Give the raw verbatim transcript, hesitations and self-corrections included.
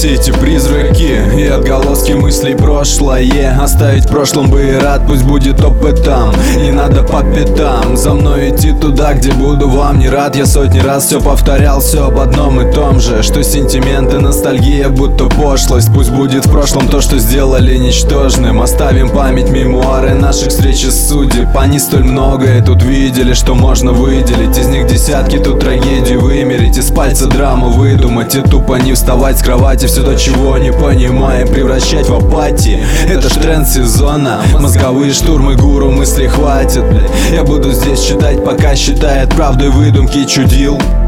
все эти призраки и отголоски мыслей прошлое оставить в прошлом бы и рад, пусть будет опытом. Не надо по пятам за мной идти туда, где буду вам не рад. Я сотни раз все повторял, все об одном и том же, что сентименты, ностальгия будто пошлость. Пусть будет в прошлом то, что сделали ничтожным. Оставим память, мемуары наших встреч и судеб. Они столь многое тут видели, что можно выделить из них десятки, тут трагедию вымерить, из пальца драму выдумать и тупо не вставать с кровати. Все то, чего не понимаем, превращать в апатии. Это ж тренд сезона, мозговые штурмы, гуру мысли хватит, блядь. Я буду здесь читать, пока считает правдой выдумки чудил.